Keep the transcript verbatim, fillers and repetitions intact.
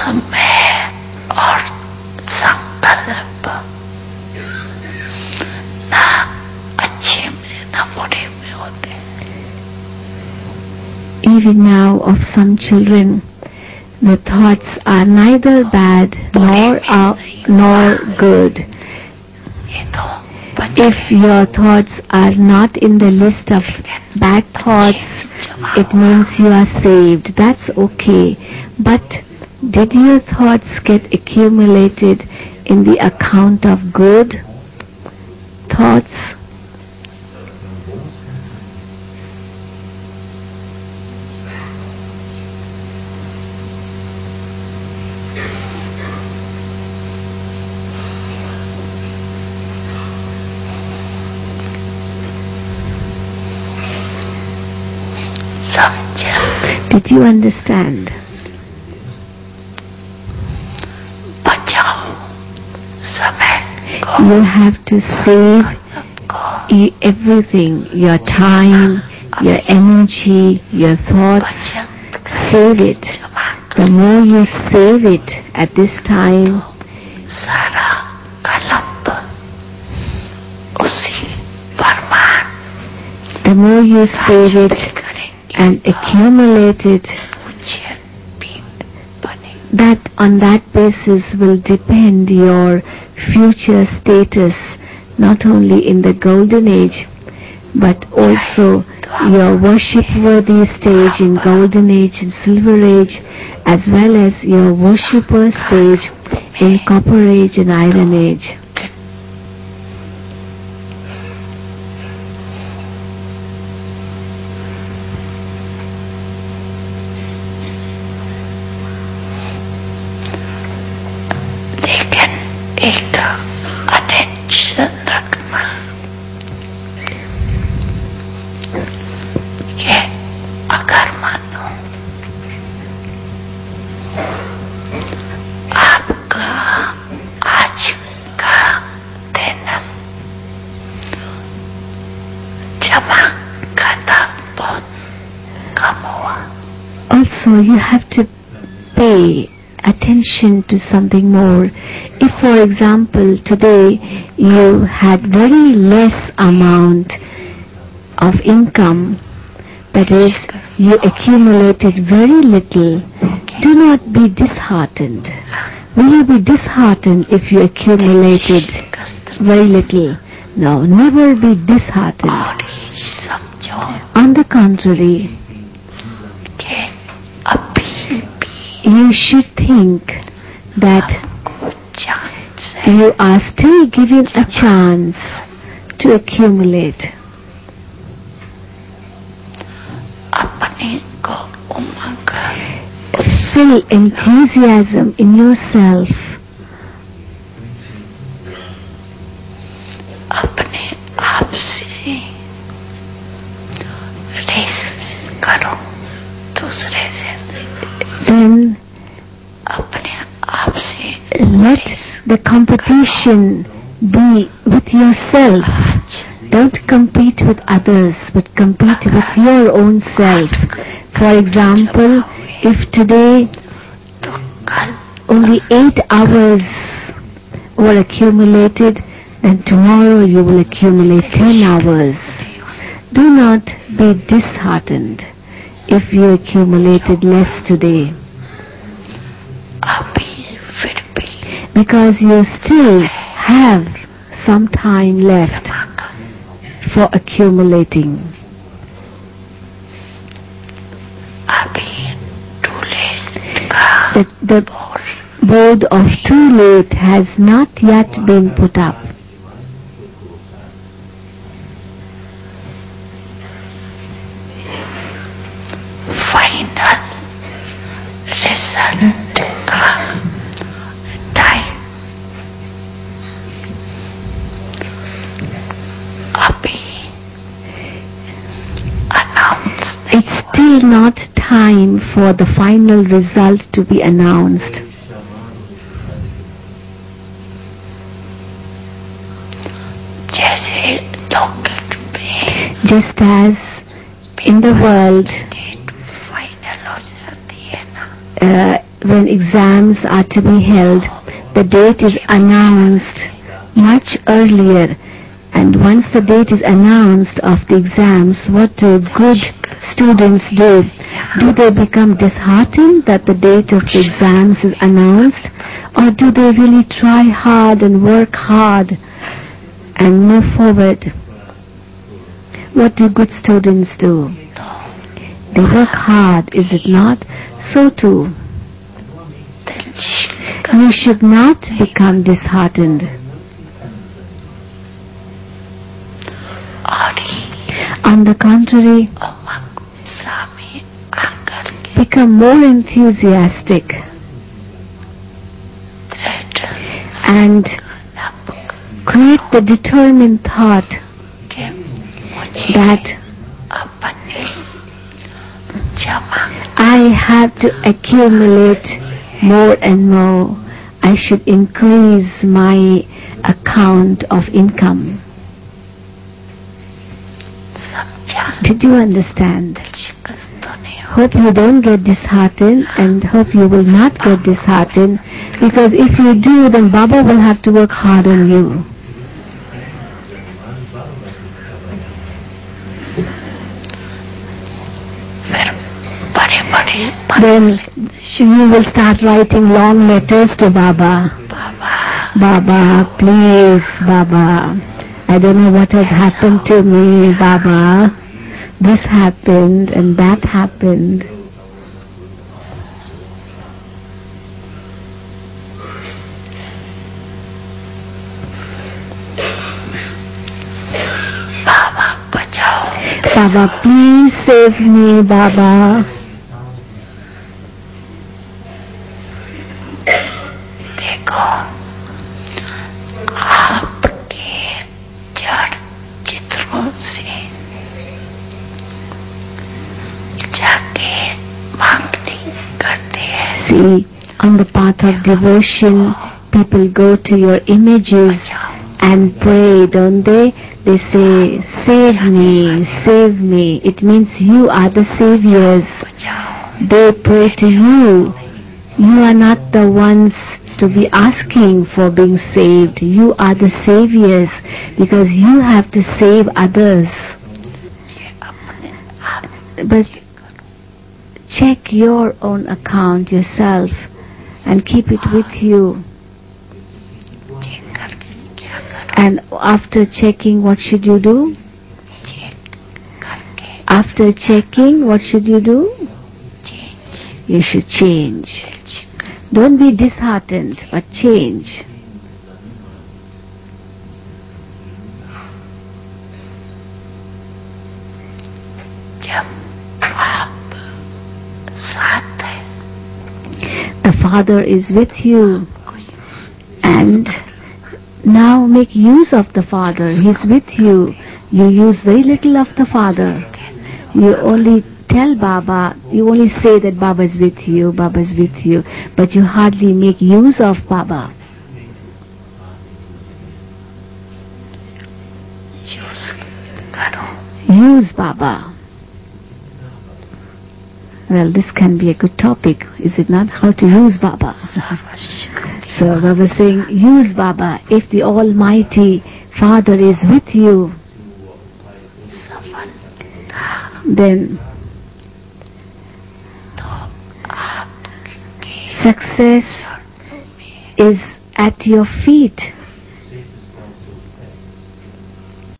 समय और संकल्प ना अच्छे में ना बुरे में होते हैं. Even now of some children, the thoughts are neither bad nor uh, nor good. If your thoughts are not in the list of bad thoughts, it means you are saved. That's okay. But did your thoughts get accumulated in the account of good thoughts? Did you understand? You have to save e- everything, your time, your energy, your thoughts. Save it. The more you save it at this time, the more you save it and accumulate it, that on that basis will depend your future status, not only in the golden age, but also your worship-worthy stage in golden age and silver age, as well as your worshipper stage in copper age and iron age. Also, you have to pay attention to something more. If, for example, today you had very less amount of income, that is, you accumulated very little, do not be disheartened. Will you be disheartened if you accumulated very little? No, never be disheartened. On the contrary, you should think that you are still given a chance to accumulate. Feel enthusiasm in yourself. Then let the competition be with yourself. Don't compete with others, but compete with your own self. For example, if today only eight hours were accumulated, then tomorrow you will accumulate ten hours. Do not be disheartened if you accumulated less today, because you still have some time left for accumulating. The, the board of too late has not yet been put up. Final result time abhi announced. It's still not time for the final result to be announced. Just as in the world, uh, when exams are to be held, the date is announced much earlier. And once the date is announced of the exams, what do good students do? Do they become disheartened that the date of the exams is announced? Or do they really try hard and work hard and move forward? What do good students do? They work hard, is it not? So too, you should not become disheartened. On the contrary, become more enthusiastic and create the determined thought that I have to accumulate more and more. I should increase my account of income. Did you understand? Hope you don't get disheartened, and hope you will not get disheartened, because if you do, then Baba will have to work hard on you. Then you will start writing long letters to Baba. Baba, please, Baba. I don't know what has happened to me, Baba. This happened and that happened. Baba, bachao. Baba, please save me, Baba. देखो, आपके जड़ चित्रों से जाके मांगनी करते हैं. See, on the path of devotion, people go to your images and pray, don't they? They say, save me, save me. It means you are the saviors. They pray to you. You are not the ones to be asking for being saved. You are the saviors, because you have to save others. But check your own account yourself and keep it with you. And after checking, what should you do? After checking, what should you do? You should change. Don't be disheartened, but change. The Father is with you, and now make use of the Father. He's with you. You use very little of the Father. You only tell Baba, you only say that Baba is with you, Baba is with you, but you hardly make use of Baba. Use Baba. Well, this can be a good topic, is it not? How to use Baba. So Baba is saying, use Baba. If the Almighty Father is with you, then success is at your feet.